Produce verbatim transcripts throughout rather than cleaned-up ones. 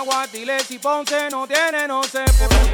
Guatiles y Ponce no tiene, no sé.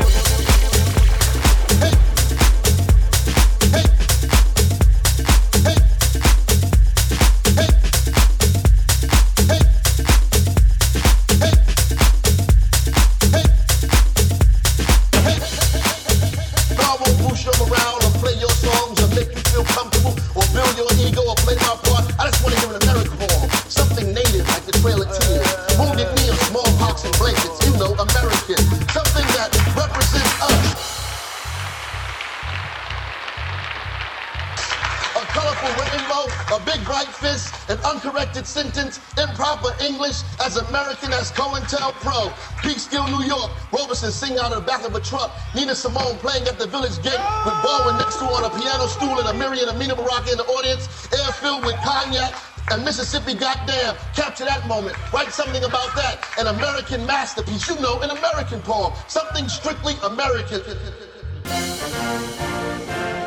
Sentence, improper English, as American as COINTELPRO. Peekskill, New York. Roberson sing out of the back of a truck. Nina Simone playing at the Village Gate with Baldwin next to her on a piano stool and Amiri and Amina Baraka in the audience. Air filled with cognac and Mississippi, goddamn. Capture that moment. Write something about that. An American masterpiece. You know, an American poem. Something strictly American.